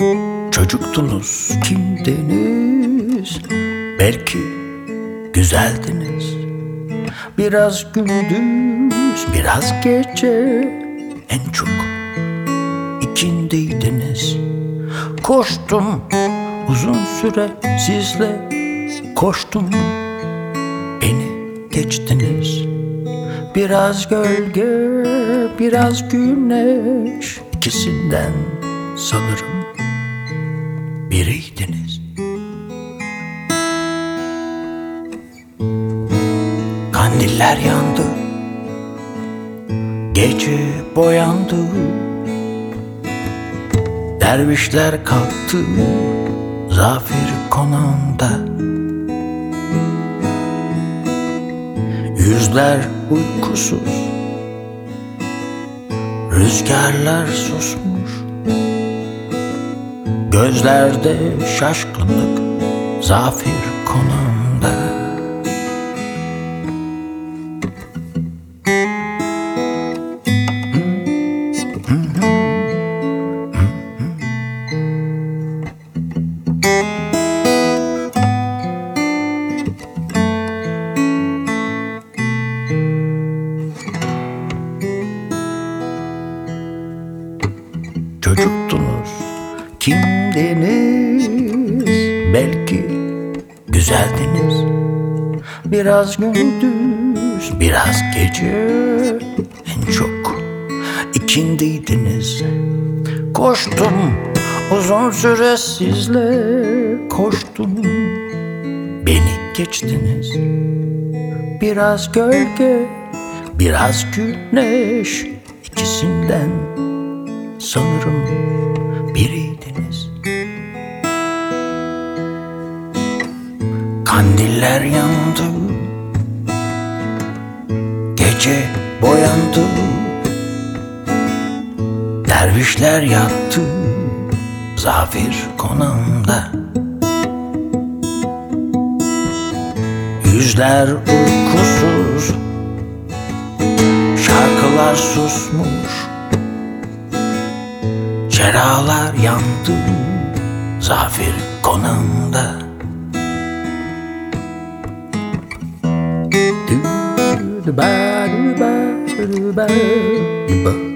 Çocuktunuz, kimdiniz? Belki güzeldiniz. Biraz gündüz, biraz gece, en çok ikindiydiniz. Koştum uzun süre sizle, koştum, beni geçtiniz. Biraz gölge, biraz güneş, ikisinden sanırım biriydiniz. Kandiller yandı, gece boyandı, dervişler kalktı zafir konağında. Yüzler uykusuz, rüzgarlar susmuş, gözlerde şaşkınlık zafir konağında. Çocuktunuz, kimdiniz? Belki güzeldiniz. Biraz gündüz, biraz gece, en çok ikindiydiniz. Koştum uzun süre sizle, koştum, beni geçtiniz. Biraz gölge, biraz güneş, ikisinden sanırım biriydiniz. Kandiller yandı, gece boyandı, dervişler yattı zafir konağında. Yüzler uykusuz, şarkılar susmuş, çeralar yandı zafir konağında. Du ba du ba du ba du ba.